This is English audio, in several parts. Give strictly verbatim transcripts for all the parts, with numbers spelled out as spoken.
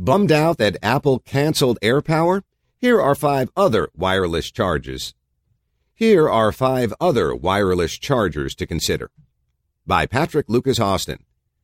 Bummed out that Apple canceled AirPower? Here are five other wireless chargers. Here are five other wireless chargers to consider. By Patrick Lucas Austin.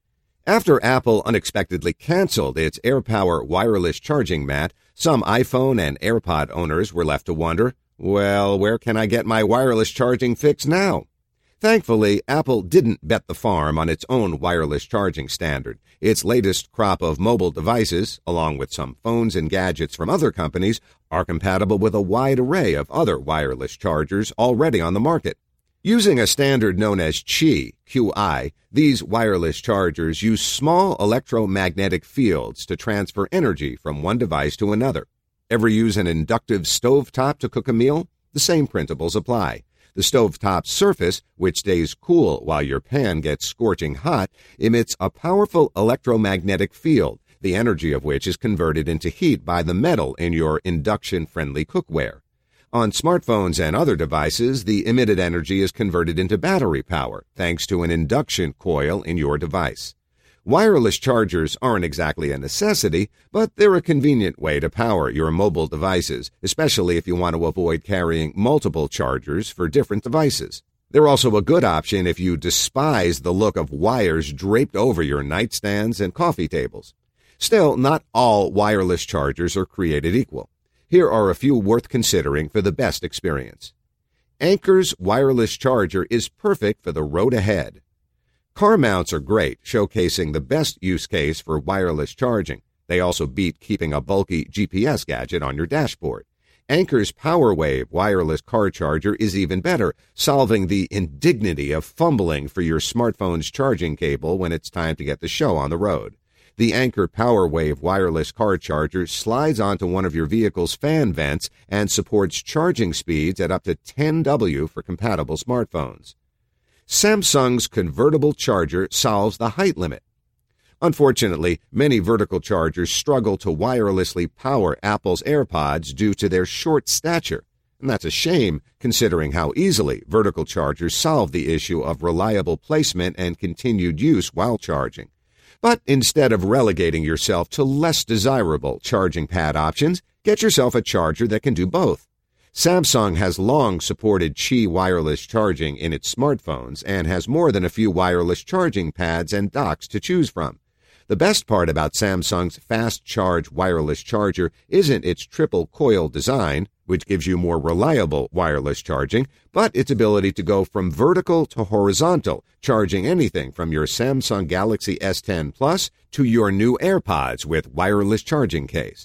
After Apple unexpectedly canceled its AirPower wireless charging mat, some iPhone and AirPod owners were left to wonder, well, where can I get my wireless charging fix now? Thankfully, Apple didn't bet the farm on its own wireless charging standard. Its latest crop of mobile devices, along with some phones and gadgets from other companies, are compatible with a wide array of other wireless chargers already on the market. Using a standard known as Qi, Q I, these wireless chargers use small electromagnetic fields to transfer energy from one device to another. Ever use an inductive stovetop to cook a meal? The same principles apply. The stovetop's surface, which stays cool while your pan gets scorching hot, emits a powerful electromagnetic field, the energy of which is converted into heat by the metal in your induction-friendly cookware. On smartphones and other devices, the emitted energy is converted into battery power, thanks to an induction coil in your device. Wireless chargers aren't exactly a necessity, but they're a convenient way to power your mobile devices, especially if you want to avoid carrying multiple chargers for different devices. They're also a good option if you despise the look of wires draped over your nightstands and coffee tables. Still, not all wireless chargers are created equal. Here are a few worth considering for the best experience. Anker's wireless charger is perfect for the road ahead. Car mounts are great, showcasing the best use case for wireless charging. They also beat keeping a bulky G P S gadget on your dashboard. Anker's PowerWave wireless car charger is even better, solving the indignity of fumbling for your smartphone's charging cable when it's time to get the show on the road. The Anker PowerWave wireless car charger slides onto one of your vehicle's fan vents and supports charging speeds at up to ten watts for compatible smartphones. Samsung's convertible charger solves the height limit. Unfortunately, many vertical chargers struggle to wirelessly power Apple's AirPods due to their short stature. And that's a shame, considering how easily vertical chargers solve the issue of reliable placement and continued use while charging. But instead of relegating yourself to less desirable charging pad options, get yourself a charger that can do both. Samsung has long supported Qi wireless charging in its smartphones and has more than a few wireless charging pads and docks to choose from. The best part about Samsung's fast charge wireless charger isn't its triple coil design, which gives you more reliable wireless charging, but its ability to go from vertical to horizontal, charging anything from your Samsung Galaxy S ten Plus to your new AirPods with wireless charging case.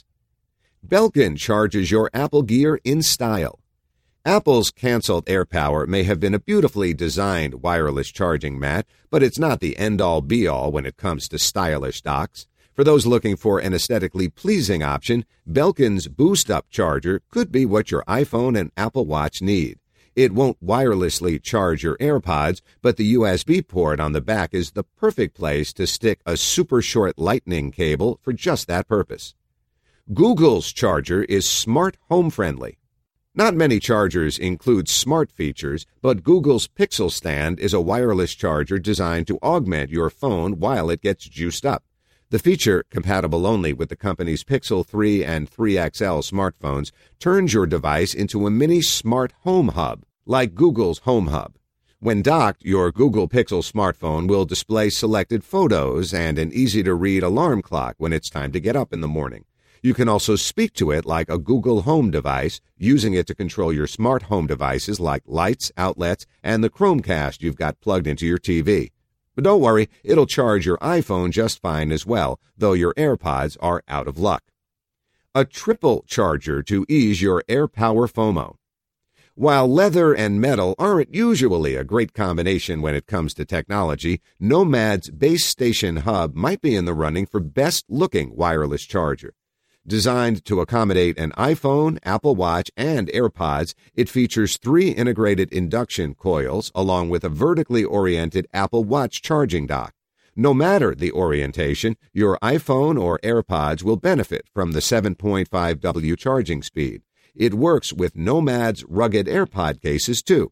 Belkin charges your Apple Gear in style. Apple's canceled AirPower may have been a beautifully designed wireless charging mat, but it's not the end-all be-all when it comes to stylish docks. For those looking for an aesthetically pleasing option, Belkin's Boost-Up charger could be what your iPhone and Apple Watch need. It won't wirelessly charge your AirPods, but the U S B port on the back is the perfect place to stick a super short lightning cable for just that purpose. Google's charger is smart home friendly. Not many chargers include smart features, but Google's Pixel Stand is a wireless charger designed to augment your phone while it gets juiced up. The feature, compatible only with the company's Pixel three and three X L smartphones, turns your device into a mini smart home hub, like Google's Home Hub. When docked, your Google Pixel smartphone will display selected photos and an easy-to-read alarm clock when it's time to get up in the morning. You can also speak to it like a Google Home device, using it to control your smart home devices like lights, outlets, and the Chromecast you've got plugged into your T V. But don't worry, it'll charge your iPhone just fine as well, though your AirPods are out of luck. A triple charger to ease your AirPower FOMO. While leather and metal aren't usually a great combination when it comes to technology, Nomad's Base Station Hub might be in the running for best-looking wireless charger. Designed to accommodate an iPhone, Apple Watch, and AirPods, it features three integrated induction coils along with a vertically oriented Apple Watch charging dock. No matter the orientation, your iPhone or AirPods will benefit from the seven point five watt charging speed. It works with Nomad's rugged AirPod cases, too.